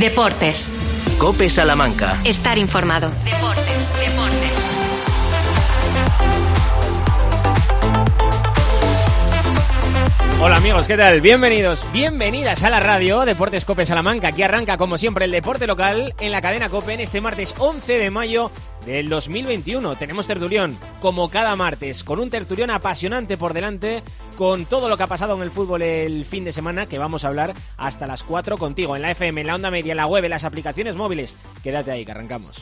Deportes. COPE Salamanca. Estar informado. Deportes. Hola amigos, ¿qué tal? Bienvenidos, bienvenidas a la radio Deportes COPE Salamanca. Aquí arranca como siempre el deporte local en la cadena COPE en este martes 11 de mayo del 2021. Tenemos tertulión como cada martes, con un tertulión apasionante por delante, con todo lo que ha pasado en el fútbol el fin de semana, que vamos a hablar hasta las 4 contigo, en la FM, en la onda media, en la web, en las aplicaciones móviles. Quédate ahí, que arrancamos.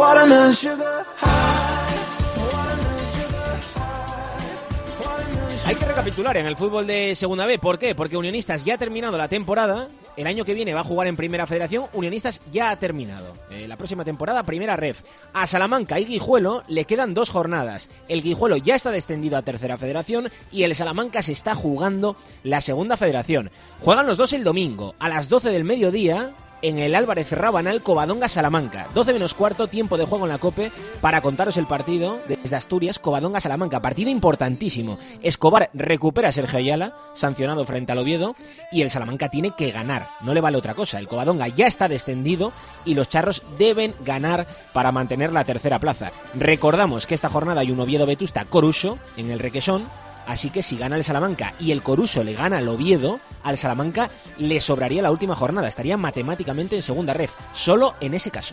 Hay que recapitular en el fútbol de Segunda B. ¿Por qué? Porque Unionistas ya ha terminado la temporada. El año que viene va a jugar en Primera Federación. Unionistas ya ha terminado. La próxima temporada, Primera Ref. A Salamanca y Guijuelo le quedan 2 jornadas. El Guijuelo ya está descendido a Tercera Federación y el Salamanca se está jugando la Segunda Federación. Juegan los dos el domingo a las 12 del mediodía en el Álvarez Rabanal, Covadonga-Salamanca. 12 menos cuarto, tiempo de juego en la COPE para contaros el partido desde Asturias, Covadonga-Salamanca. Partido importantísimo. Escobar recupera a Sergio Ayala, sancionado frente al Oviedo, y el Salamanca tiene que ganar. No le vale otra cosa. El Covadonga ya está descendido y los charros deben ganar para mantener la tercera plaza. Recordamos que esta jornada hay un Oviedo-Vetusta-Coruso en el Requesón. Así que si gana el Salamanca y el Coruso le gana al Oviedo, al Salamanca le sobraría la última jornada. Estaría matemáticamente en segunda ref, solo en ese caso.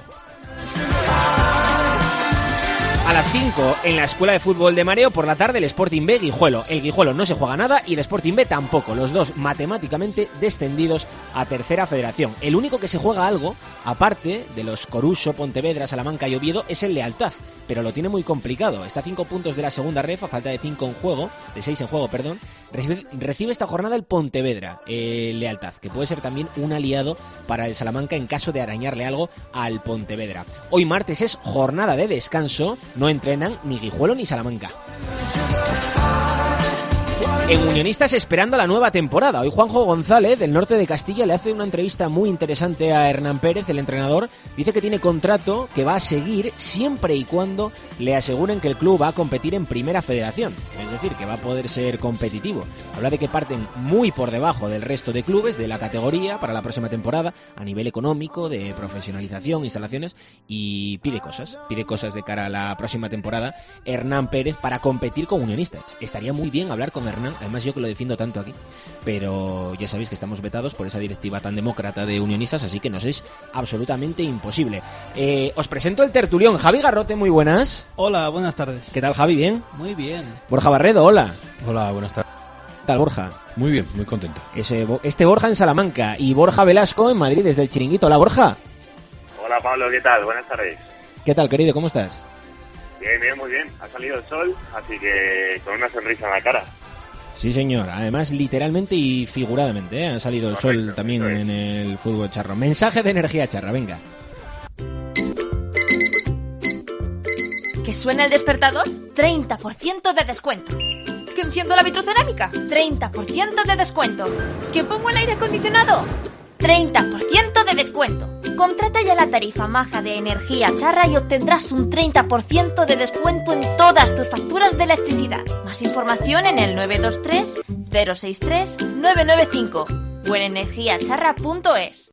A las 5 en la Escuela de Fútbol de Mareo, por la tarde el Sporting B Guijuelo. El Guijuelo no se juega nada y el Sporting B tampoco. Los dos matemáticamente descendidos a Tercera Federación. El único que se juega algo, aparte de los Coruso, Pontevedra, Salamanca y Oviedo, es el Lealtad. Pero lo tiene muy complicado. Está a 5 puntos de la segunda ref, a falta de 6 en juego, perdón. Recibe esta jornada el Pontevedra, Lealtad, que puede ser también un aliado para el Salamanca en caso de arañarle algo al Pontevedra. Hoy martes es jornada de descanso. No entrenan ni Guijuelo ni Salamanca. En Unionistas esperando la nueva temporada. Hoy Juanjo González, del norte de Castilla, le hace una entrevista muy interesante a Hernán Pérez, el entrenador. Dice que tiene contrato que va a seguir siempre y cuando le aseguren que el club va a competir en Primera Federación. Es decir, que va a poder ser competitivo. Habla de que parten muy por debajo del resto de clubes de la categoría para la próxima temporada, a nivel económico, de profesionalización, instalaciones, y pide cosas de cara a la próxima temporada Hernán Pérez para competir con Unionistas. Estaría muy bien hablar con Hernán. Además, yo que lo defiendo tanto aquí, pero ya sabéis que estamos vetados por esa directiva tan demócrata de Unionistas, así que nos es absolutamente imposible. Os presento el tertulión. Javi Garrote, muy buenas. Hola, buenas tardes. ¿Qué tal, Javi? ¿Bien? Muy bien. Borja Barredo, hola. Hola, buenas tardes. ¿Qué tal, Borja? Muy bien, muy contento. Este Borja en Salamanca y Borja Velasco en Madrid desde el Chiringuito. Hola, Borja. Hola, Pablo, ¿qué tal? Buenas tardes. ¿Qué tal, querido? ¿Cómo estás? Bien, muy bien. Ha salido el sol, así que con una sonrisa en la cara. Sí, señor. Además, literalmente y figuradamente, ha salido el sol también en el fútbol charro. Mensaje de energía charra, venga. ¿Que suena el despertador? 30% de descuento. ¿Que enciendo la vitrocerámica? 30% de descuento. ¿Que pongo el aire acondicionado? 30% de descuento. Contrata ya la tarifa maja de Energía Charra y obtendrás un 30% de descuento en todas tus facturas de electricidad. Más información en el 923 063 995 o en energiacharra.es.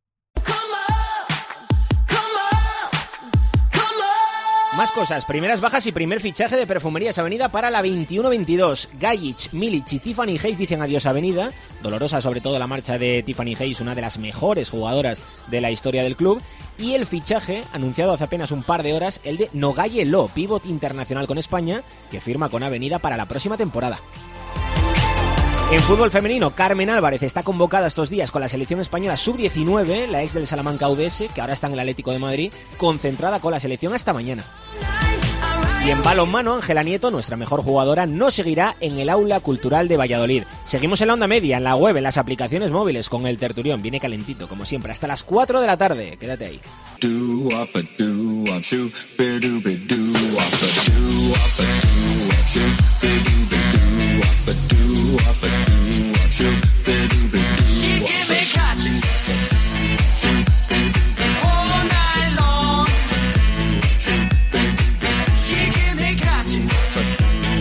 Más cosas, primeras bajas y primer fichaje de Perfumerías Avenida para la 21-22. Gajic, Milic y Tiffany Hayes dicen adiós a Avenida. Dolorosa sobre todo la marcha de Tiffany Hayes, una de las mejores jugadoras de la historia del club. Y el fichaje, anunciado hace apenas un par de horas, el de Nogaye Lo, pívot internacional con España, que firma con Avenida para la próxima temporada. En fútbol femenino, Carmen Álvarez está convocada estos días con la selección española sub-19, la ex del Salamanca UDS, que ahora está en el Atlético de Madrid, concentrada con la selección hasta mañana. Y en balonmano, Ángela Nieto, nuestra mejor jugadora, no seguirá en el Aula Cultural de Valladolid. Seguimos en la onda media, en la web, en las aplicaciones móviles, con el tertulión. Viene calentito, como siempre, hasta las 4 de la tarde. Quédate ahí.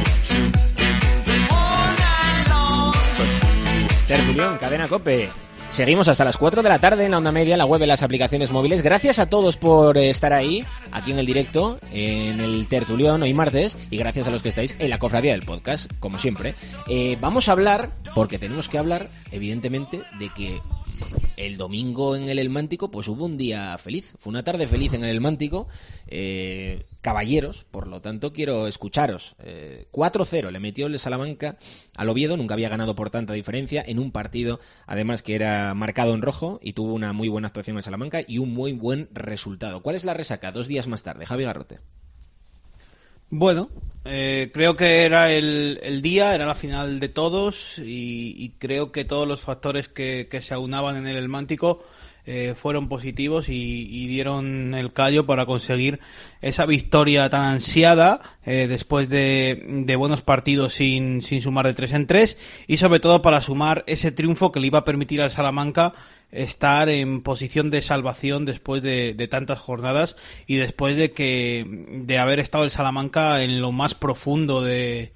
Tertulión, cadena COPE. Seguimos hasta las 4 de la tarde en la onda media, en la web, en las aplicaciones móviles. Gracias a todos por estar ahí, aquí en el directo, en el tertulión, hoy martes, y gracias a los que estáis en la cofradía del podcast, como siempre. Vamos a hablar, porque tenemos que hablar, evidentemente, de que el domingo en el Elmántico pues hubo un día feliz, fue una tarde feliz en el Elmántico. Caballeros, por lo tanto quiero escucharos. 4-0 le metió el Salamanca al Oviedo, nunca había ganado por tanta diferencia en un partido además que era marcado en rojo, y tuvo una muy buena actuación el Salamanca y un muy buen resultado. ¿Cuál es la resaca 2 días más tarde? Javi Garrote. Bueno, creo que era el día, era la final de todos, y creo que todos los factores que se aunaban en el Elmántico fueron positivos y dieron el callo para conseguir esa victoria tan ansiada después de buenos partidos sin sumar de 3 en 3, y sobre todo para sumar ese triunfo que le iba a permitir al Salamanca estar en posición de salvación después de tantas jornadas, y después de haber estado el Salamanca en lo más profundo del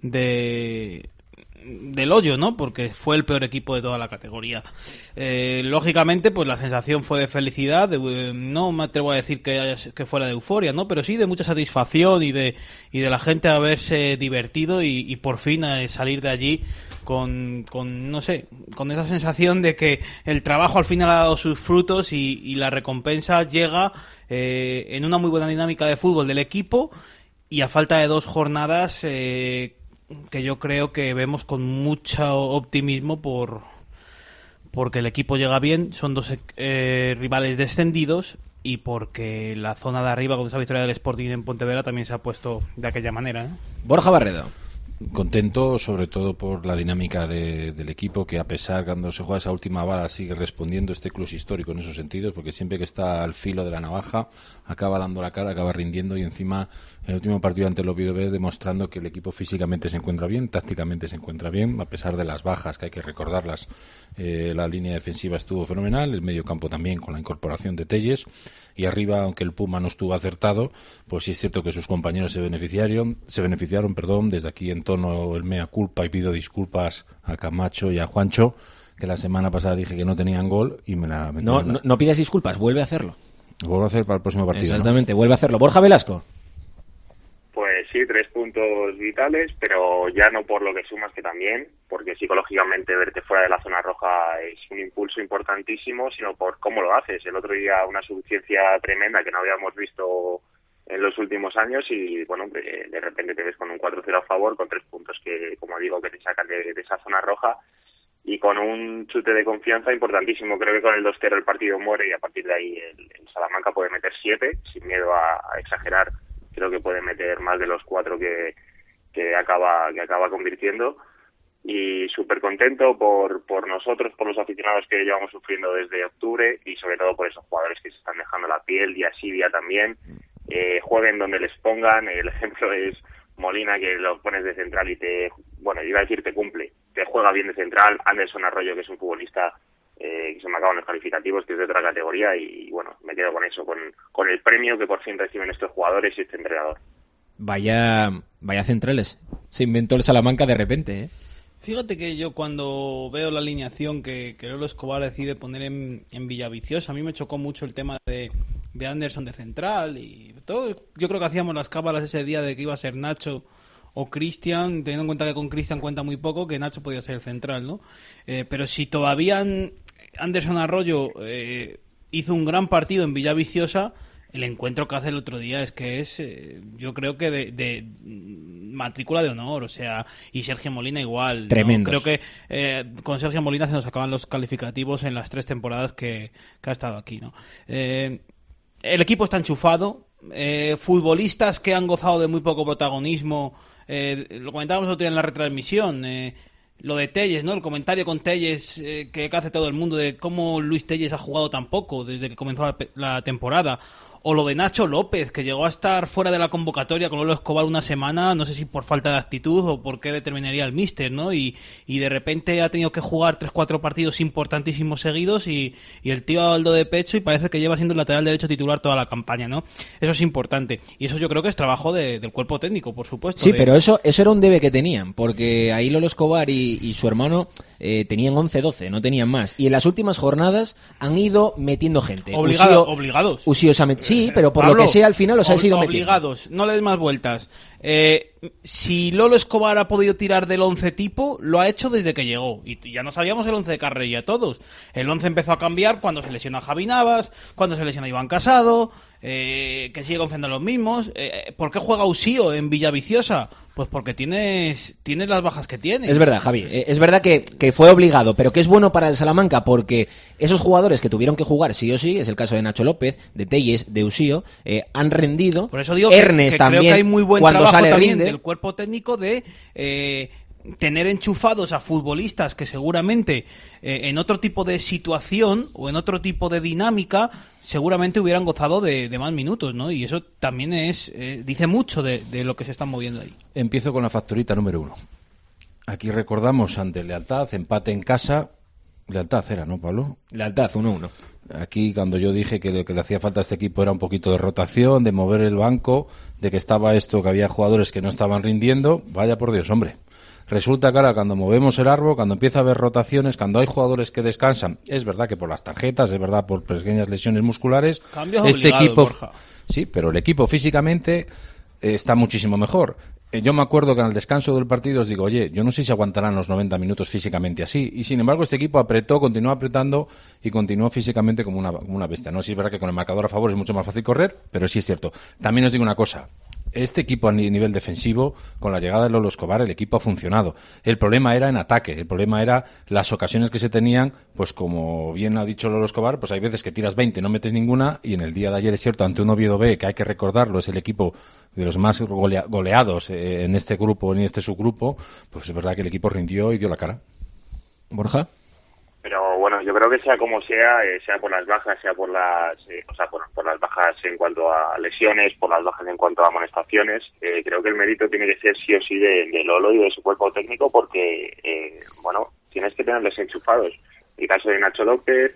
hoyo, ¿no? Porque fue el peor equipo de toda la categoría. Lógicamente, pues la sensación fue de felicidad, no me atrevo a decir que fuera de euforia, ¿no? Pero sí de mucha satisfacción y de la gente haberse divertido y por fin salir de allí con no sé, con esa sensación de que el trabajo al final ha dado sus frutos y la recompensa llega en una muy buena dinámica de fútbol del equipo, y a falta de 2 jornadas que yo creo que vemos con mucho optimismo porque el equipo llega bien, son 2 rivales descendidos, y porque la zona de arriba con esa victoria del Sporting en Pontevedra también se ha puesto de aquella manera, ¿eh? Borja Barredo. Contento sobre todo por la dinámica del equipo, que a pesar cuando se juega esa última bala sigue respondiendo. Este club es histórico en esos sentidos, porque siempre que está al filo de la navaja acaba dando la cara, acaba rindiendo, y encima en el último partido ante el Oviedo B demostrando que el equipo físicamente se encuentra bien, tácticamente se encuentra bien, a pesar de las bajas que hay que recordarlas. La línea defensiva estuvo fenomenal, el medio campo también, con la incorporación de Telles, y arriba, aunque el Puma no estuvo acertado, pues sí es cierto que sus compañeros se beneficiaron, desde aquí en tono el mea culpa, y pido disculpas a Camacho y a Juancho, que la semana pasada dije que no tenían gol y me la metieron. No pidas disculpas, vuelve a hacerlo. Lo vuelvo a hacer para el próximo partido. Exactamente, ¿no? Vuelve a hacerlo. Borja Velasco. Pues sí, 3 puntos vitales, pero ya no por lo que sumas, que también, porque psicológicamente verte fuera de la zona roja es un impulso importantísimo, sino por cómo lo haces. El otro día una suficiencia tremenda que no habíamos visto en los últimos años, y bueno, de repente te ves con un 4-0 a favor, con 3 puntos que, como digo, que te sacan de esa zona roja, y con un chute de confianza importantísimo. Creo que con el 2-0 el partido muere, y a partir de ahí el Salamanca puede meter 7, sin miedo a exagerar. Creo que puede meter más de los 4 que acaba convirtiendo, y súper contento por nosotros, por los aficionados que llevamos sufriendo desde octubre, y sobre todo por esos jugadores que se están dejando la piel, día sí, día también. Jueguen donde les pongan. El ejemplo es Molina, que lo pones de central y te cumple, te juega bien de central. Anderson Arroyo, que es un futbolista que se me acaban los calificativos, que es de otra categoría, y bueno, me quedo con eso, con el premio que por fin reciben estos jugadores y este entrenador. Vaya centrales se inventó el Salamanca de repente, ¿eh? Fíjate que yo cuando veo la alineación que Lolo Escobar decide poner en Villaviciosa, a mí me chocó mucho el tema de Anderson de central y todo. Yo creo que hacíamos las cábalas ese día de que iba a ser Nacho o Cristian, teniendo en cuenta que con Cristian cuenta muy poco, que Nacho podía ser el central, ¿no? Pero si todavía Anderson Arroyo hizo un gran partido en Villaviciosa, el encuentro que hace el otro día es que yo creo que de matrícula de honor, o sea, y Sergio Molina igual, tremendo. Creo que con Sergio Molina se nos acaban los calificativos en las 3 temporadas que ha estado aquí, ¿no? El equipo está enchufado, futbolistas que han gozado de muy poco protagonismo, lo comentábamos el otro día en la retransmisión, lo de Telles, ¿no? El comentario con Telles que hace todo el mundo de cómo Luis Telles ha jugado tan poco desde que comenzó la temporada, O lo de Nacho López, que llegó a estar fuera de la convocatoria con Lolo Escobar una semana, no sé si por falta de actitud o por qué determinaría el míster, ¿no? Y de repente ha tenido que jugar 3-4 partidos importantísimos seguidos y el tío ha dado de pecho y parece que lleva siendo el lateral derecho titular toda la campaña, ¿no? Eso es importante. Y eso yo creo que es trabajo del cuerpo técnico, por supuesto. Sí, pero eso era un debe que tenían, porque ahí Lolo Escobar y su hermano tenían 11-12, no tenían más. Y en las últimas jornadas han ido metiendo gente. Obligados. Usío se ha sí, pero por Pablo, lo que sea al final los han sido obligados, metiendo. No le des más vueltas. Si Lolo Escobar ha podido tirar del 11 tipo, lo ha hecho desde que llegó. Y ya no sabíamos el 11 de Carrera todos. El 11 empezó a cambiar cuando se lesiona Javi Navas, cuando se lesiona Iván Casado, que sigue confiando en los mismos. ¿Por qué juega Usío en Villaviciosa? Pues porque tienes las bajas que tienes. Es verdad, Javi. Es verdad que fue obligado, pero que es bueno para el Salamanca porque esos jugadores que tuvieron que jugar sí o sí, es el caso de Nacho López, de Telles, de Usío, han rendido. Por eso digo Ernest que también, creo que hay muy buen cuando trabajo sale también rinde. Del cuerpo técnico de tener enchufados a futbolistas que seguramente en otro tipo de situación o en otro tipo de dinámica seguramente hubieran gozado de más minutos, ¿no? Y eso también dice mucho de lo que se están moviendo ahí. Empiezo con la factorita número 1. Aquí recordamos ante Lealtad, empate en casa. Lealtad era, ¿no, Pablo? Lealtad, 1-1. Aquí cuando yo dije que lo que le hacía falta a este equipo era un poquito de rotación, de mover el banco, de que estaba esto, que había jugadores que no estaban rindiendo, vaya por Dios, hombre. Resulta que ahora cuando movemos el árbol, cuando empieza a haber rotaciones, cuando hay jugadores que descansan, es verdad que por las tarjetas, es verdad por pequeñas lesiones musculares, cambios este obligados, equipo, Borja. Sí, pero el equipo físicamente está muchísimo mejor. Yo me acuerdo que en el descanso del partido os digo, oye, yo no sé si aguantarán los 90 minutos físicamente así. Y sin embargo este equipo apretó, continuó apretando y continuó físicamente como una bestia. No, sí es verdad que con el marcador a favor es mucho más fácil correr, pero sí es cierto. También os digo una cosa. Este equipo a nivel defensivo, con la llegada de Lolo Escobar, el equipo ha funcionado. El problema era en ataque, el problema era las ocasiones que se tenían, pues como bien ha dicho Lolo Escobar, pues hay veces que tiras 20, no metes ninguna, y en el día de ayer es cierto, ante un Oviedo B, que hay que recordarlo, es el equipo de los más goleados en este grupo, en este subgrupo, pues es verdad que el equipo rindió y dio la cara. Borja. Pero bueno, yo creo que sea como sea, sea por las bajas, sea por las, por las bajas en cuanto a lesiones, por las bajas en cuanto a amonestaciones, creo que el mérito tiene que ser sí o sí de Lolo y de su cuerpo técnico porque, tienes que tenerles enchufados. El caso de Nacho López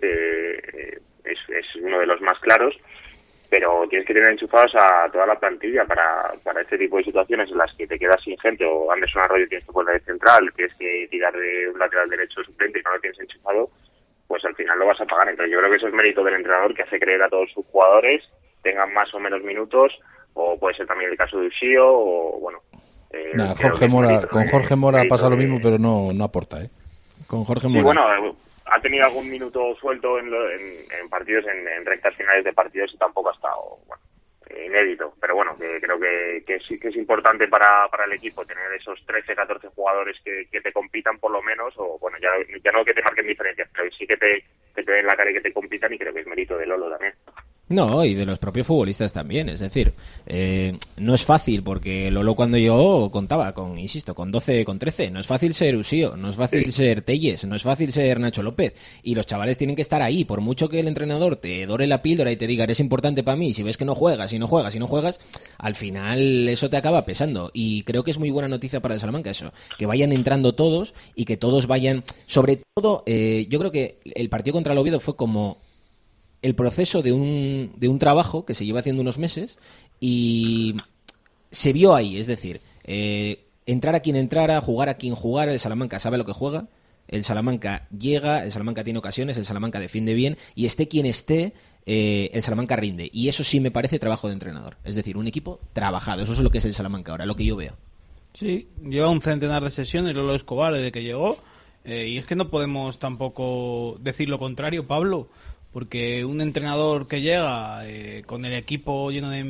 es uno de los más claros, pero tienes que tener enchufados a toda la plantilla para este tipo de situaciones en las que te quedas sin gente o Anderson Arroyo tienes que poner de central, tienes que tirar de un lateral derecho suplente y no lo tienes enchufado, pues al final lo vas a pagar. Entonces yo creo que eso es mérito del entrenador que hace creer a todos sus jugadores, tengan más o menos minutos, o puede ser también el caso de Usío, o bueno... Jorge Mora pasa lo mismo, pero no aporta, ¿eh? Con Jorge Mora. Sí, bueno... ha tenido algún minuto suelto en partidos, en rectas finales de partidos y tampoco ha estado inédito. Pero bueno, que creo que sí que es importante para el equipo tener esos 13, 14 jugadores que te compitan por lo menos, o bueno, ya no que te marquen diferencias, pero sí que te den la cara y que te compitan, y creo que es mérito de Lolo también. No, y de los propios futbolistas también, es decir, no es fácil, porque Lolo cuando yo contaba con 12, con 13, no es fácil ser Usío, no es fácil ser Telles, no es fácil ser Nacho López, y los chavales tienen que estar ahí, por mucho que el entrenador te dore la píldora y te diga, eres importante para mí, si ves que no juegas, al final eso te acaba pesando, y creo que es muy buena noticia para el Salamanca eso, que vayan entrando todos, y que todos vayan, sobre todo, yo creo que el partido contra el Oviedo fue como el proceso de un trabajo que se lleva haciendo unos meses y se vio ahí, es decir, entrar a quien entrara, jugar a quien jugara, el Salamanca sabe lo que juega, el Salamanca llega, el Salamanca tiene ocasiones, el Salamanca defiende bien y esté quien esté, el Salamanca rinde. Y eso sí me parece trabajo de entrenador, es decir, un equipo trabajado, eso es lo que es el Salamanca ahora, lo que yo veo. Sí, lleva un centenar de sesiones Lolo Escobar desde que llegó, y es que no podemos tampoco decir lo contrario, Pablo. Porque un entrenador que llega con el equipo lleno de...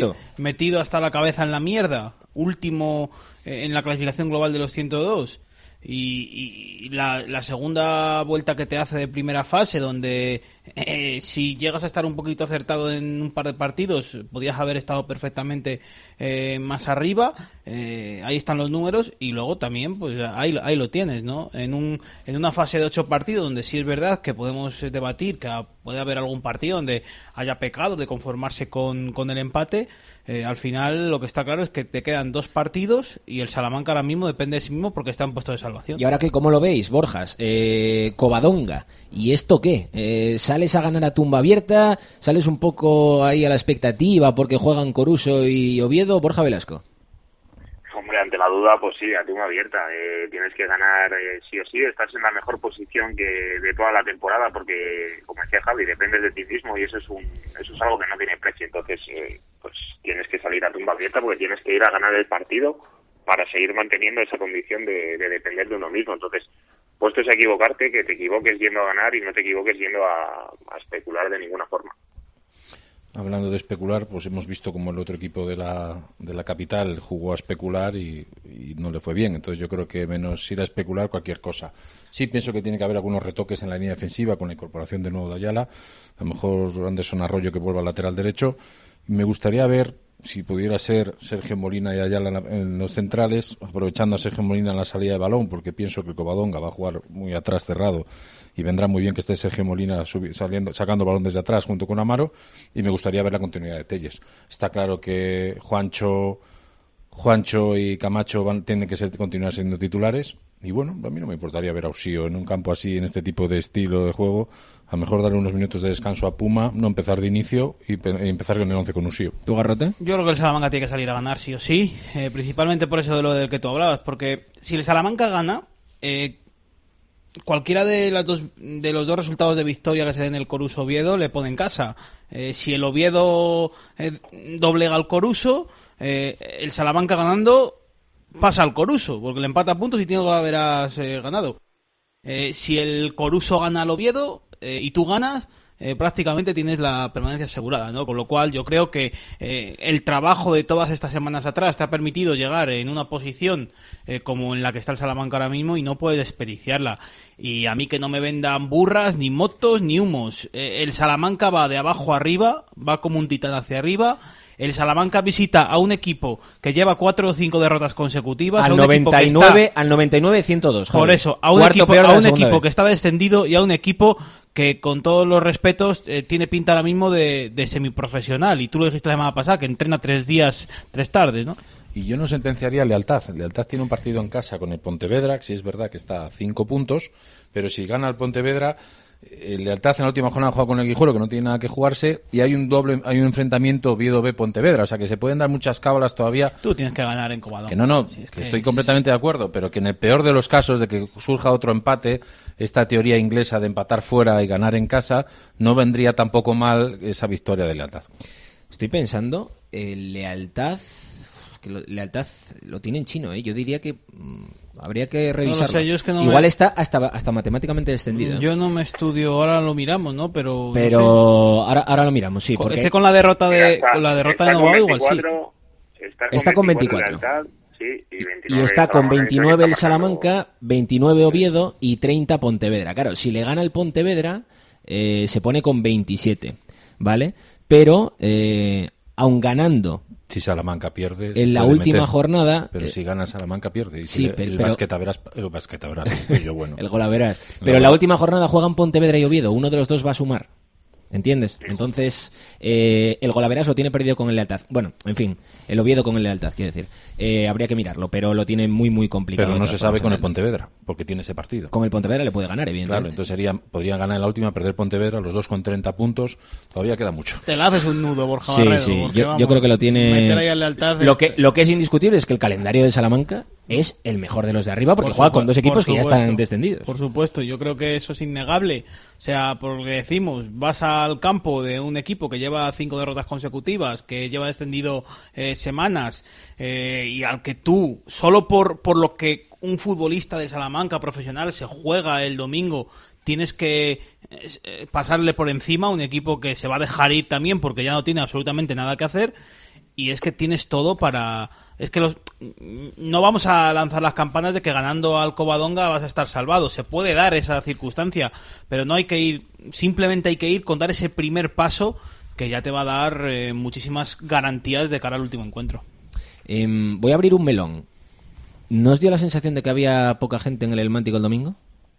Metido hasta la cabeza en la mierda, último en la clasificación global de los 102, y la segunda vuelta que te hace de primera fase, donde si llegas a estar un poquito acertado en un par de partidos, podías haber estado perfectamente más arriba. Ahí están los números, y luego también pues ahí lo tienes, ¿no? En una fase de 8 partidos, donde sí es verdad que podemos debatir que puede haber algún partido donde haya pecado de conformarse con el empate. Al final lo que está claro es que te quedan 2 partidos y el Salamanca ahora mismo depende de sí mismo porque está en puesto de salvación. ¿Y ahora qué? ¿Cómo lo veis, Borjas? Covadonga. ¿Y esto qué? ¿Sales a ganar a tumba abierta? ¿Sales un poco ahí a la expectativa porque juegan Coruso y Oviedo? Borja Velasco. Hombre, ante la duda, pues sí, a tumba abierta. Tienes que ganar sí o sí, estás en la mejor posición de toda la temporada porque, como decía Javi, dependes de ti mismo y eso es algo que no tiene precio. Entonces, pues tienes que salir a tumba abierta porque tienes que ir a ganar el partido para seguir manteniendo esa condición de depender de uno mismo. Entonces, puestos a equivocarte, que te equivoques yendo a ganar y no te equivoques yendo a especular de ninguna forma. Hablando de especular, pues hemos visto como el otro equipo de la capital jugó a especular y no le fue bien. Entonces yo creo que menos ir a especular cualquier cosa. Sí pienso que tiene que haber algunos retoques en la línea defensiva con la incorporación de nuevo de Ayala. A lo mejor Anderson Arroyo que vuelva al lateral derecho. Me gustaría ver si pudiera ser Sergio Molina y Ayala en los centrales, aprovechando a Sergio Molina en la salida de balón, porque pienso que Covadonga va a jugar muy atrás cerrado y vendrá muy bien que esté Sergio Molina sacando balón desde atrás junto con Amaro, y me gustaría ver la continuidad de Telles. Está claro que Juancho y Camacho tienen que continuar siendo titulares, y bueno, a mí no me importaría ver a Usío en un campo así, en este tipo de estilo de juego. A lo mejor darle unos minutos de descanso a Puma, no empezar de inicio y empezar con el 11 con Usío. ¿Tu Garrote? Yo creo que el Salamanca tiene que salir a ganar sí o sí, principalmente por eso de lo del que tú hablabas, porque si el Salamanca gana, cualquiera de los dos resultados de victoria que se den el Coruso Oviedo le pone en casa. Si el Oviedo doblega al Coruso, el Salamanca ganando pasa al Coruso, porque le empata a puntos y tiene que haberás ganado. Si el Coruso gana al Oviedo y tú ganas, prácticamente tienes la permanencia asegurada, ¿no? Con lo cual yo creo que el trabajo de todas estas semanas atrás te ha permitido llegar en una posición como en la que está el Salamanca ahora mismo y no puedes desperdiciarla. Y a mí que no me vendan burras, ni motos, ni humos. El Salamanca va de abajo arriba, va como un titán hacia arriba. El Salamanca visita a un equipo que lleva 4 o 5 derrotas consecutivas. Al 99-102. Por eso, a un equipo que está descendido y a un equipo que, con todos los respetos, tiene pinta ahora mismo de semiprofesional. Y tú lo dijiste la semana pasada, que entrena 3 días, 3 tardes, ¿no? Y yo no sentenciaría a Lealtad. Lealtad tiene un partido en casa con el Pontevedra, que sí es verdad que está a 5 puntos, pero si gana el Pontevedra, el Lealtad en la última jornada juega con el Guijuelo, que no tiene nada que jugarse, y hay un enfrentamiento Oviedo B Pontevedra, o sea que se pueden dar muchas cábalas todavía. Tú tienes que ganar en Covadonga. Que no, sí, es que estoy completamente de acuerdo, pero que en el peor de los casos de que surja otro empate, esta teoría inglesa de empatar fuera y ganar en casa, no vendría tampoco mal esa victoria de Lealtad. Estoy pensando, Lealtad Lealtad lo tiene en chino, ¿eh? Yo diría que habría que revisarlo. No lo sé, yo es que no igual está hasta matemáticamente descendido. Yo no me estudio, ahora lo miramos, ¿no? Pero no sé. Ahora lo miramos, sí. Porque es que con la derrota de Novago igual sí. Está con 24. Lealtad, sí, y está con 29 el Salamanca, 29 Oviedo y 30 Pontevedra. Claro, si le gana el Pontevedra, se pone con 27, ¿vale? Pero, aun ganando... Si Salamanca pierde... En la última jornada... Pero si gana Salamanca pierde. Y sí, si el Basquetaveras, estoy yo bueno. El Golaveras. Pero en la última jornada juegan Pontevedra y Oviedo. Uno de los dos va a sumar. ¿Entiendes? Entonces, el Golaveras lo tiene perdido con el Lealtad. Bueno, en fin, el Oviedo con el Lealtad, quiero decir. Habría que mirarlo, pero lo tiene muy, muy complicado. Pero no se sabe con el Pontevedra, porque tiene ese partido. Con el Pontevedra le puede ganar, evidentemente. Claro, entonces podrían ganar en la última, perder Pontevedra, los dos con 30 puntos. Todavía queda mucho. Te la haces un nudo, Borja Sí, Barredo, sí, yo creo que lo tiene... Meter ahí al Lealtad lo que es indiscutible es que el calendario del Salamanca es el mejor de los de arriba, porque juega con dos equipos que ya están descendidos. Por supuesto, yo creo que eso es innegable. O sea, porque decimos, vas al campo de un equipo que lleva 5 derrotas consecutivas, que lleva descendido semanas, y al que tú, solo por lo que un futbolista de Salamanca profesional se juega el domingo, tienes que pasarle por encima a un equipo que se va a dejar ir también porque ya no tiene absolutamente nada que hacer. y es que tienes todo para... Es que no vamos a lanzar las campanas de que ganando al Covadonga vas a estar salvado. Se puede dar esa circunstancia, pero no hay que ir... Simplemente hay que ir con dar ese primer paso que ya te va a dar muchísimas garantías de cara al último encuentro. Voy a abrir un melón. ¿No os dio la sensación de que había poca gente en el Elmántico el domingo?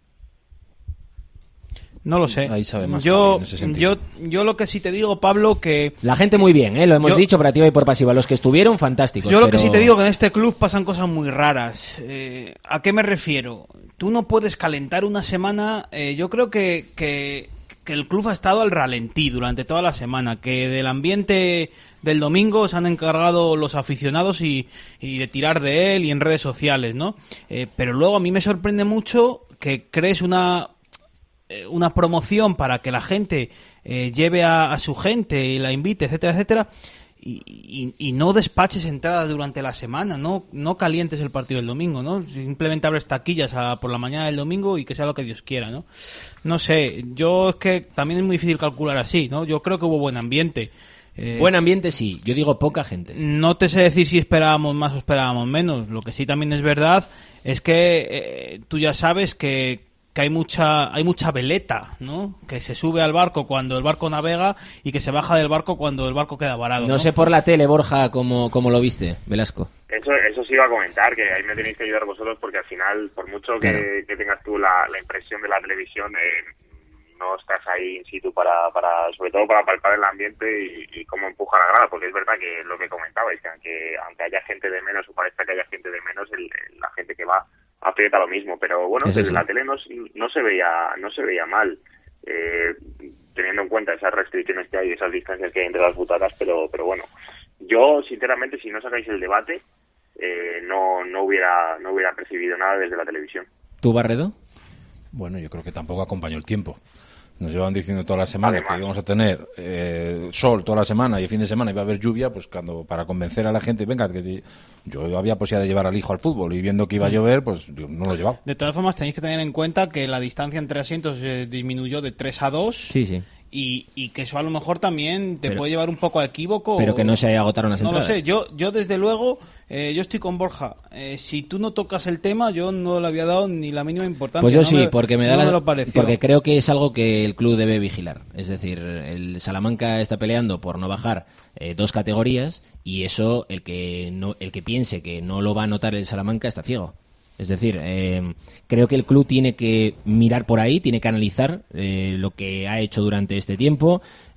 No lo sé. Ahí sabemos. Yo lo que sí te digo, Pablo, que... La gente muy bien, lo hemos dicho por activa y por pasiva. Los que estuvieron, fantásticos. Yo lo que sí te digo que en este club pasan cosas muy raras. ¿A qué me refiero? Tú no puedes calentar una semana. Yo creo que el club ha estado al ralentí durante toda la semana. Que del ambiente del domingo se han encargado los aficionados y de tirar de él y en redes sociales, ¿no? Pero luego a mí me sorprende mucho que crees una promoción para que la gente lleve a su gente y la invite, etcétera, etcétera, y no despaches entradas durante la semana, no calientes el partido del domingo, ¿no? Simplemente abres taquillas por la mañana del domingo y que sea lo que Dios quiera, ¿no? No sé, yo es que también es muy difícil calcular así, ¿no? Yo creo que hubo buen ambiente. Buen ambiente sí, yo digo poca gente. No te sé decir si esperábamos más o esperábamos menos. Lo que sí también es verdad es que tú ya sabes que hay mucha veleta, ¿no? Que se sube al barco cuando el barco navega y que se baja del barco cuando el barco queda varado. No sé por la tele, Borja, cómo lo viste, Velasco. Eso sí iba a comentar, que ahí me tenéis que ayudar vosotros, porque al final, por mucho claro, que tengas tú la impresión de la televisión, no estás ahí in situ para sobre todo para palpar el ambiente y cómo empuja la grada, porque es verdad que lo que comentabais, que aunque haya gente de menos o parezca que haya gente de menos, la gente que va aprieta lo mismo, pero bueno, desde la tele no se veía mal, teniendo en cuenta esas restricciones que hay, esas distancias que hay entre las butacas, pero bueno, yo sinceramente, si no sacáis el debate, no hubiera percibido nada desde la televisión. ¿Tú, Barredo? Bueno, yo creo que tampoco acompañó el tiempo. Nos llevan diciendo toda la semana que íbamos a tener sol toda la semana y el fin de semana iba a haber lluvia, pues para convencer a la gente, venga, que yo había posibilidad de llevar al hijo al fútbol y viendo que iba a llover, pues yo no lo llevaba. De todas formas, tenéis que tener en cuenta que la distancia entre asientos disminuyó de 3 a 2. Sí. Y que eso a lo mejor también te puede llevar un poco a equívoco. Pero que no se agotaron las entradas. No lo sé, yo desde luego, yo estoy con Borja. Si tú no tocas el tema, yo no le había dado ni la mínima importancia. Pues yo sí, porque porque creo que es algo que el club debe vigilar. Es decir, el Salamanca está peleando por no bajar 2 categorías y eso, el que piense que no lo va a notar el Salamanca está ciego. Es decir, creo que el club tiene que mirar por ahí, tiene que analizar lo que ha hecho durante este tiempo,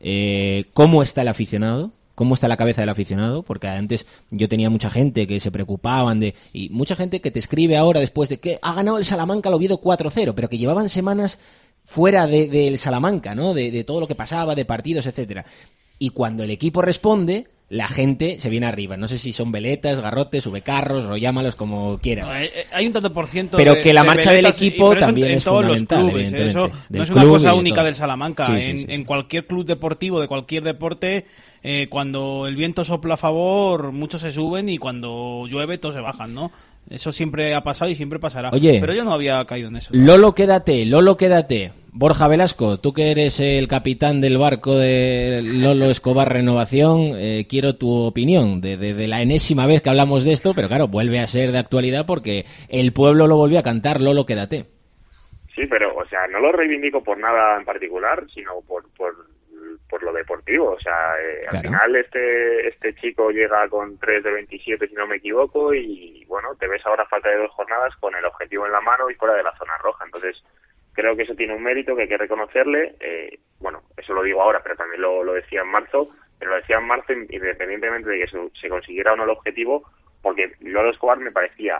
cómo está el aficionado, cómo está la cabeza del aficionado, porque antes yo tenía mucha gente que se preocupaban y mucha gente que te escribe ahora después de que ha ganado el Salamanca al Oviedo 4-0, pero que llevaban semanas fuera del Salamanca, ¿no? De todo lo que pasaba, de partidos, etcétera. Y cuando el equipo responde, la gente se viene arriba. No sé si son veletas, garrotes, ubecarros, o llámalos como quieras. Hay un tanto por ciento pero que la marcha del veletas, equipo también es todos fundamental, los clubes, eso no es una cosa única del Salamanca. Sí. En cualquier club deportivo, de cualquier deporte, cuando el viento sopla a favor, muchos se suben y cuando llueve todos se bajan, ¿no? Eso siempre ha pasado y siempre pasará. Oye, pero yo no había caído en eso. Lolo, quédate. Borja Velasco, tú que eres el capitán del barco de Lolo Escobar Renovación, quiero tu opinión de la enésima vez que hablamos de esto, pero claro, vuelve a ser de actualidad porque el pueblo lo volvió a cantar. Lolo, quédate. Sí, pero, o sea, no lo reivindico por nada en particular, sino por lo deportivo. O sea, claro, al final este chico llega con 3 de 27, si no me equivoco, y bueno, te ves ahora a falta de 2 jornadas con el objetivo en la mano y fuera de la zona roja. Entonces, creo que eso tiene un mérito que hay que reconocerle. Bueno, eso lo digo ahora, pero también lo decía en marzo, pero lo decía en marzo independientemente de que se consiguiera o no el objetivo, porque Lolo Escobar me parecía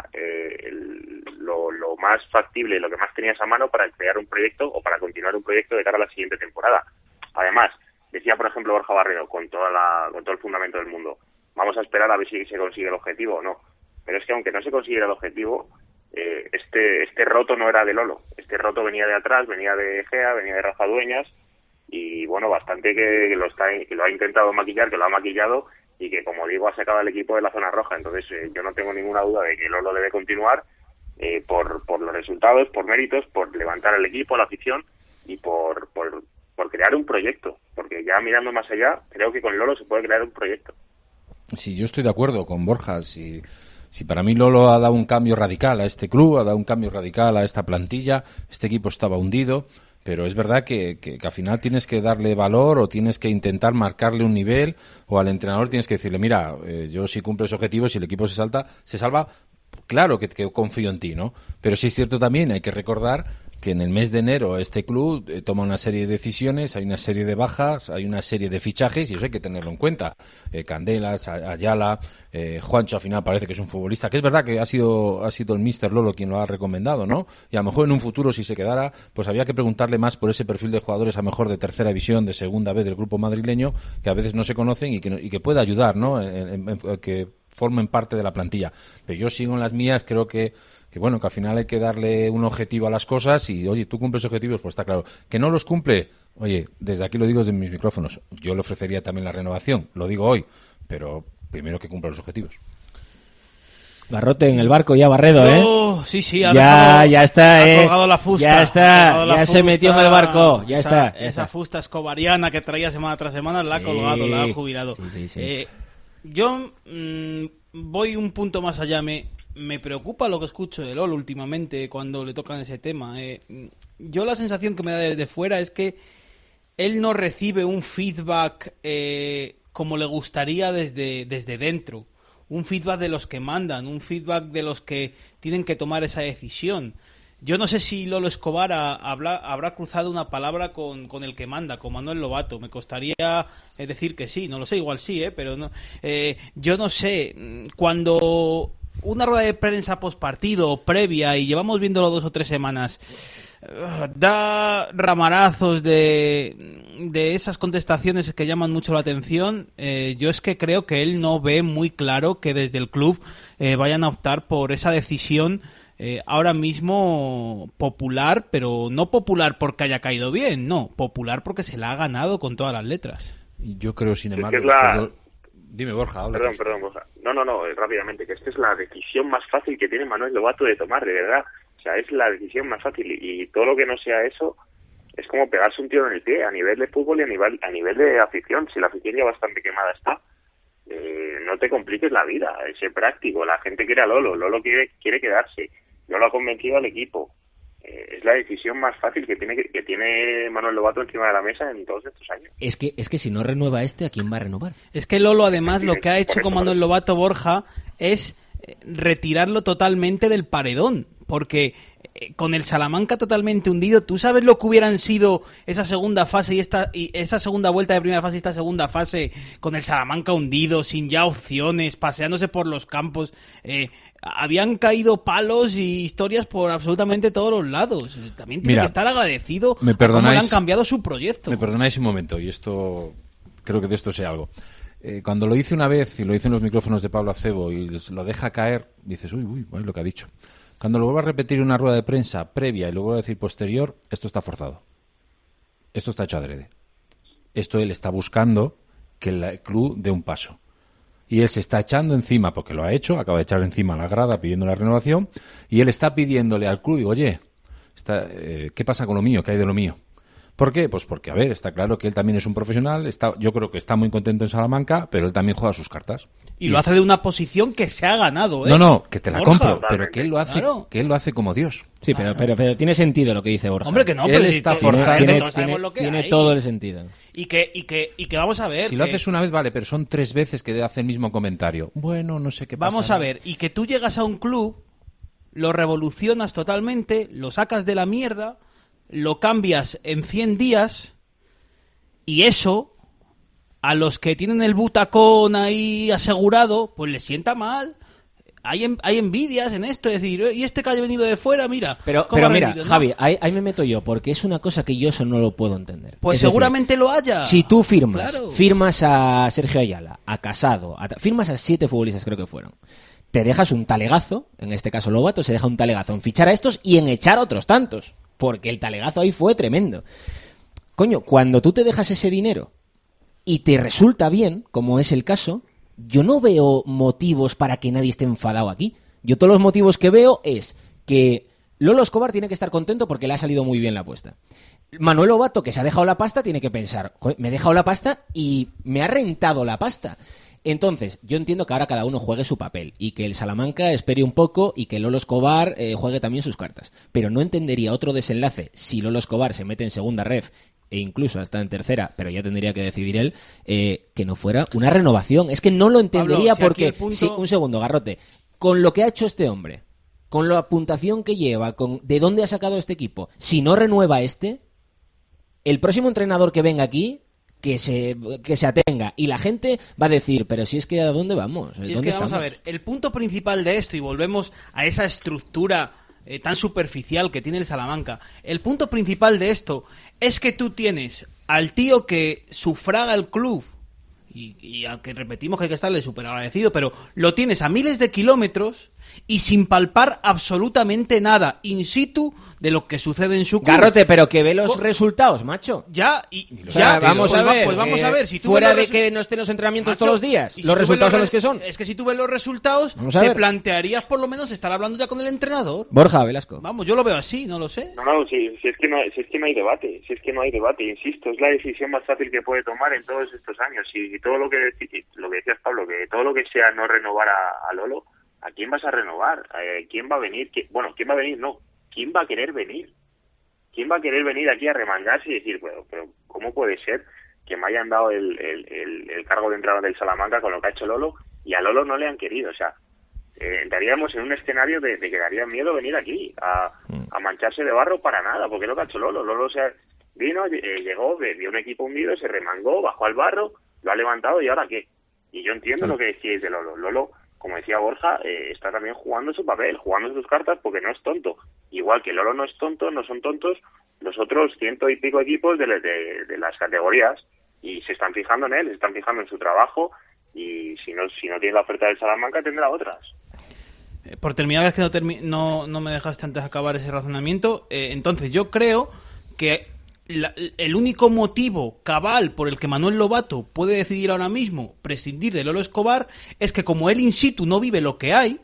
lo más factible, lo que más tenías a mano para crear un proyecto o para continuar un proyecto de cara a la siguiente temporada. Además, decía, por ejemplo, Borja Barredo, con todo el fundamento del mundo, vamos a esperar a ver si se consigue el objetivo o no. Pero es que aunque no se consiguiera el objetivo, este roto no era de Lolo. Este roto venía de atrás, venía de Egea, venía de Rafa Dueñas, y bueno, bastante que lo ha intentado maquillar, que lo ha maquillado, y que, como digo, ha sacado al equipo de la zona roja. Entonces, yo no tengo ninguna duda de que Lolo debe continuar por los resultados, por méritos, por levantar al equipo, la afición, y por crear un proyecto, porque ya mirando más allá, creo que con Lolo se puede crear un proyecto. Sí, yo estoy de acuerdo con Borja. Si para mí Lolo ha dado un cambio radical a este club, ha dado un cambio radical a esta plantilla, este equipo estaba hundido, pero es verdad que al final tienes que darle valor o tienes que intentar marcarle un nivel, o al entrenador tienes que decirle, mira, yo si cumples objetivos, si el equipo se salva, claro que confío en ti, ¿no? Pero sí es cierto también, hay que recordar que en el mes de enero este club toma una serie de decisiones, hay una serie de bajas, hay una serie de fichajes y eso hay que tenerlo en cuenta. Candelas, Ayala, Juancho al final parece que es un futbolista, que es verdad que ha sido el Mr. Lolo quien lo ha recomendado, ¿no? Y a lo mejor en un futuro si se quedara, pues había que preguntarle más por ese perfil de jugadores a lo mejor de tercera división, de segunda vez del grupo madrileño, que a veces no se conocen y que puede ayudar, ¿no? En que formen parte de la plantilla. Pero yo sigo en las mías, creo que bueno, que al final hay que darle un objetivo a las cosas y, oye, tú cumples objetivos, pues está claro. Que no los cumple, oye, desde aquí lo digo desde mis micrófonos, yo le ofrecería también la renovación, lo digo hoy, pero primero que cumpla los objetivos. Barrote en el barco ya, Barredo, Sí, ya está, ha colgado la fusta. Ya está, ya se metió en el barco, ya está. Esa fusta escobariana que traía semana tras semana la ha colgado, la ha jubilado. Sí. Yo voy un punto más allá, me preocupa lo que escucho de Lolo últimamente cuando le tocan ese tema. Yo la sensación que me da desde fuera es que él no recibe un feedback como le gustaría desde dentro. Un feedback de los que mandan, un feedback de los que tienen que tomar esa decisión. Yo no sé si Lolo Escobar habrá cruzado una palabra con el que manda, con Manuel Lobato. Me costaría decir que sí, no lo sé, igual sí, pero no. Yo no sé, cuando una rueda de prensa postpartido o previa, y llevamos viéndolo 2 o 3 semanas, da ramarazos de esas contestaciones que llaman mucho la atención. Yo es que creo que él no ve muy claro que desde el club vayan a optar por esa decisión ahora mismo popular, pero no popular porque haya caído bien, no, popular porque se la ha ganado con todas las letras. Yo creo, sin embargo... Dime, Borja, habla. Perdón, Borja. No, rápidamente, que esta es la decisión más fácil que tiene Manuel Lobato de tomar, de verdad. O sea, es la decisión más fácil y todo lo que no sea eso es como pegarse un tiro en el pie a nivel de fútbol y a nivel de afición. Si la afición ya bastante quemada está, no te compliques la vida, sé práctico. La gente quiere a Lolo quiere quedarse, no lo ha convencido al equipo. Es la decisión más fácil que tiene Manuel Lobato encima de la mesa en todos estos años. Es que si no renueva ¿a quién va a renovar? Es que Lolo, además, lo que ha hecho con Manuel Lobato, Borja, es retirarlo totalmente del paredón, porque con el Salamanca totalmente hundido, ¿tú sabes lo que hubieran sido esa segunda fase y esa segunda vuelta de primera fase y esta segunda fase con el Salamanca hundido, sin ya opciones, paseándose por los campos? Habían caído palos y historias por absolutamente todos los lados. También tiene que estar agradecido a cómo le han cambiado su proyecto. Me perdonáis un momento, y esto creo que de esto sé algo. Cuando lo hice una vez, y lo hice en los micrófonos de Pablo Acebo, y lo deja caer, dices, uy, lo que ha dicho. Cuando lo vuelvo a repetir en una rueda de prensa previa y lo vuelvo a decir posterior, esto está forzado. Esto está hecho adrede. Esto él está buscando que el club dé un paso. Y él se está echando encima, porque lo ha hecho, acaba de echar encima a la grada pidiendo la renovación, y él está pidiéndole al club, oye, ¿qué pasa con lo mío? ¿Qué hay de lo mío? ¿Por qué? Pues porque, a ver, está claro que él también es un profesional, yo creo que está muy contento en Salamanca, pero él también juega sus cartas. Y lo hace de una posición que se ha ganado, ¿eh? No, que te la Borja, compro, pero que él lo hace, claro, que él lo hace como Dios. Sí, pero tiene sentido lo que dice Borja. Hombre, que no, él está forzando. Tiene todo el sentido. Y que vamos a ver. Si lo haces una vez, vale, pero son 3 veces que hace el mismo comentario. Bueno, no sé qué pasa. Vamos a ver, y que tú llegas a un club, lo revolucionas totalmente, lo sacas de la mierda, lo cambias en 100 días, y eso, a los que tienen el butacón ahí asegurado, pues les sienta mal. Hay envidias en esto, es decir, y este que haya venido de fuera, mira. Pero mira, ¿no? Javi, ahí me meto yo, porque es una cosa que yo eso no lo puedo entender. Pues es seguramente decir, lo haya. Si tú firmas a Sergio Ayala, a Casado, firmas a 7 futbolistas, creo que fueron. Te dejas un talegazo, en este caso Lobato se deja un talegazo en fichar a estos y en echar a otros tantos, porque el talegazo ahí fue tremendo. Coño, cuando tú te dejas ese dinero y te resulta bien, como es el caso, yo no veo motivos para que nadie esté enfadado aquí. Yo todos los motivos que veo es que Lolo Escobar tiene que estar contento porque le ha salido muy bien la apuesta. Manuel Lobato, que se ha dejado la pasta, tiene que pensar, joder, me he dejado la pasta y me ha rentado la pasta. Entonces, yo entiendo que ahora cada uno juegue su papel y que el Salamanca espere un poco y que Lolo Escobar juegue también sus cartas. Pero no entendería otro desenlace si Lolo Escobar se mete en segunda ref e incluso hasta en tercera, pero ya tendría que decidir él, que no fuera una renovación. Es que no lo entendería. Pablo, porque... Sí, un segundo, Garrote. Con lo que ha hecho este hombre, con la puntuación que lleva, con de dónde ha sacado este equipo, si no renueva el próximo entrenador que venga aquí, que se atenga. Y la gente va a decir, pero si es que ¿a dónde vamos? Si es que vamos a ver, el punto principal de esto, y volvemos a esa estructura tan superficial que tiene el Salamanca, el punto principal de esto es que tú tienes al tío que sufraga el club, y al que repetimos que hay que estarle súper agradecido, pero lo tienes a miles de kilómetros y sin palpar absolutamente nada in situ de lo que sucede en su club. Garrote, pero que ve los resultados, macho. Ya, O sea, vamos a ver. Pues vamos a ver. Si tú fuera ves de que no estén los entrenamientos macho, todos los días, y si los tú resultados ves son los que son. Es que si tú ves los resultados, Vamos a te ver. plantearías por lo menos estar hablando ya con el entrenador. Borja Velasco. Vamos, yo lo veo así, no lo sé. No, si es que no hay debate, insisto, es la decisión más fácil que puede tomar en todos estos años. Y todo lo que decías, Pablo, que todo lo que sea no renovar a Lolo, ¿a quién vas a renovar? ¿Quién va a venir? ¿Quién va a venir? No, ¿quién va a querer venir? ¿Quién va a querer venir aquí a remangarse y decir, pero ¿cómo puede ser que me hayan dado el cargo de entrenador del Salamanca con lo que ha hecho Lolo y a Lolo no le han querido? O sea, entraríamos en un escenario de que daría miedo venir aquí a mancharse de barro para nada, porque es lo que ha hecho Lolo. Lolo vino, llegó, vio un equipo hundido, se remangó, bajó al barro, lo ha levantado y ¿ahora qué? Y yo entiendo lo que decíais de Lolo. Lolo, como decía Borja, está también jugando su papel, jugando sus cartas porque no es tonto. Igual que Lolo no es tonto, no son tontos los otros 100 y pico equipos de las categorías, y se están fijando en él, se están fijando en su trabajo, y si no tiene la oferta del Salamanca tendrá otras. Por terminar, es que no me dejaste antes acabar ese razonamiento. Entonces yo creo que el único motivo cabal por el que Manuel Lobato puede decidir ahora mismo prescindir de Lolo Escobar es que, como él in situ no vive lo que hay,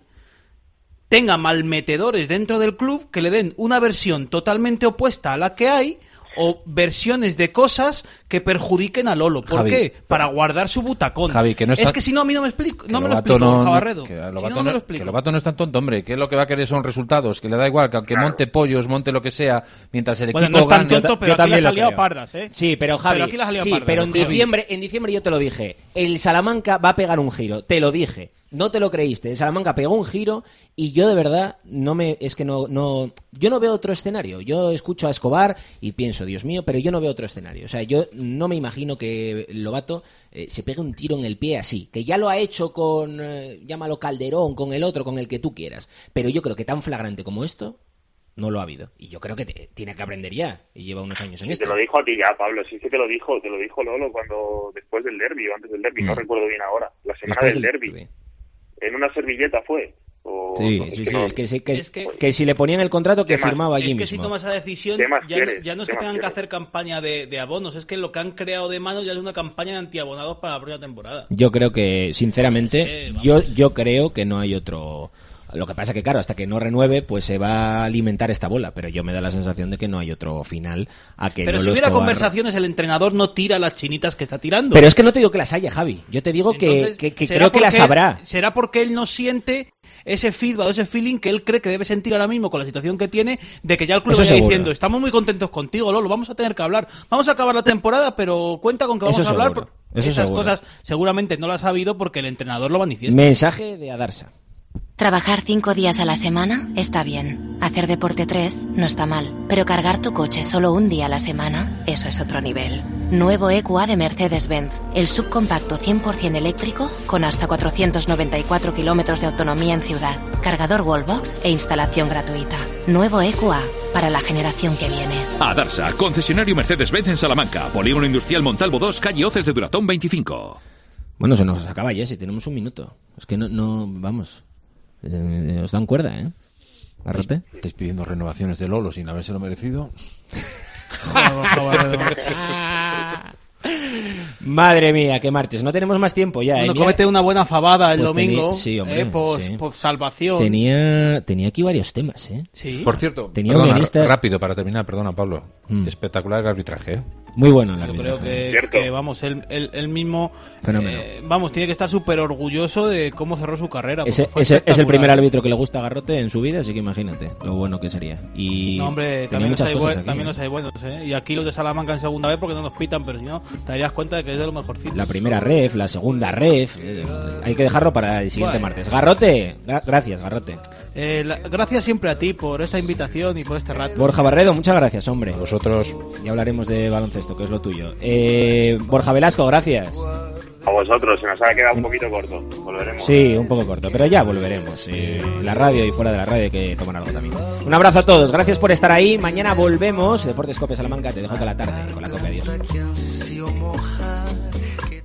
tenga malmetedores dentro del club que le den una versión totalmente opuesta a la que hay, o versiones de cosas que perjudiquen a Lolo. ¿Por Javi, qué? Para guardar su butacón. Javi, que no está... Es que si no, a mí no me explico. No me lo Lobato explico, Jabarredo. Que Si no, Lobato no me lo explico. que Lobato no es tan tonto, hombre. Que lo que va a querer son resultados. Que le da igual, que aunque monte pollos, monte lo que sea, mientras el equipo Bueno, no es tan gane... tonto, pero yo aquí las también ha lo liado creo. pardas, ¿eh? Sí, pero Javi, Pero aquí las ha liado sí, pardas, pero en Javi. diciembre yo te lo dije. El Salamanca va a pegar un giro, te lo dije. No te lo creíste. El Salamanca pegó un giro y yo de verdad yo no veo otro escenario. Yo escucho a Escobar y pienso, Dios mío, pero yo no veo otro escenario. O sea, yo no me imagino que Lobato se pegue un tiro en el pie así, que ya lo ha hecho con, llámalo Calderón, con el otro, con el que tú quieras. Pero yo creo que tan flagrante como esto no lo ha habido. Y yo creo que tiene que aprender ya. Y lleva unos años en Sí, esto. te lo dijo a ti ya, Pablo. Sí, es que te lo dijo Lolo después del derbi o antes del derbi, no recuerdo bien ahora. La semana Después del del derbi. derbi. En una servilleta fue. Sí, no, sí, no- que si le ponían el contrato que ¿Qué más? firmaba allí Es que mismo. si tomas esa decisión, ¿Qué más ya quieres? no es ¿Qué que más tengan que quieres? hacer campaña de abonos, es que lo que han creado de mano ya es una campaña de antiabonados para la próxima temporada. Yo creo que, sinceramente, Vamos. yo creo que no hay otro... Lo que pasa que, claro, hasta que no renueve, pues se va a alimentar esta bola. Pero yo me da la sensación de que no hay otro final a que Pero Lolo si hubiera Escobar- conversaciones, el entrenador no tira las chinitas que está tirando. Pero es que no te digo que las haya, Javi. Yo te digo Entonces, que ¿será creo que las porque- habrá. Será porque él no siente ese feedback, ese feeling que él cree que debe sentir ahora mismo con la situación que tiene, de que ya el club Eso vaya seguro. diciendo, estamos muy contentos contigo, Lolo, vamos a tener que hablar. Vamos a acabar la temporada, pero cuenta con que vamos Eso a hablar. seguro. Eso Esas seguro. cosas seguramente no las ha habido porque el entrenador lo manifiesta. Mensaje de Adarsa. Trabajar 5 días a la semana está bien. Hacer deporte 3 no está mal. Pero cargar tu coche solo un día a la semana, eso es otro nivel. Nuevo EQA de Mercedes-Benz. El subcompacto 100% eléctrico con hasta 494 kilómetros de autonomía en ciudad. Cargador Wallbox e instalación gratuita. Nuevo EQA para la generación que viene. Adarsa, concesionario Mercedes-Benz en Salamanca. Polígono Industrial Montalvo 2, calle Hoces de Duratón 25. Bueno, se nos acaba ya, si tenemos un minuto. Es que no vamos. Os dan cuerda, ¿eh? Garrote. Estáis pidiendo renovaciones de Lolo sin habérselo merecido. Madre mía, qué martes. No tenemos más tiempo ya. Bueno, Mira, cómete una buena fabada el Pues domingo, sí, hombre, sí. por salvación. tenía aquí varios temas, ¿eh? Sí. Por cierto, Tenía perdona, unionistas- rápido para terminar, perdona Pablo. Espectacular el arbitraje, ¿eh? Muy bueno el Yo árbitro. creo que vamos, él mismo vamos, tiene que estar súper orgulloso de cómo cerró su carrera. Es el primer árbitro que le gusta a Garrote en su vida, así que imagínate lo bueno que sería. Y no, hombre, también los hay buenos, ¿eh? Y aquí los de Salamanca en segunda vez porque no nos pitan, pero si no, te darías cuenta de que es de lo mejorcito. La primera ref, la segunda ref, hay que dejarlo para el siguiente martes. Garrote, gracias, Garrote. Gracias siempre a ti por esta invitación y por este rato. Borja Barredo, muchas gracias, hombre. Vosotros. Ya hablaremos de baloncesto, que es lo tuyo. Borja Velasco, gracias. A vosotros, se nos ha quedado un poquito corto. Volveremos. Sí, un poco corto, pero ya volveremos. En la radio y fuera de la radio hay que tomar algo también. Un abrazo a todos, gracias por estar ahí. Mañana volvemos. Deportes Cope Salamanca, te dejo toda la tarde con la Copa de Dios.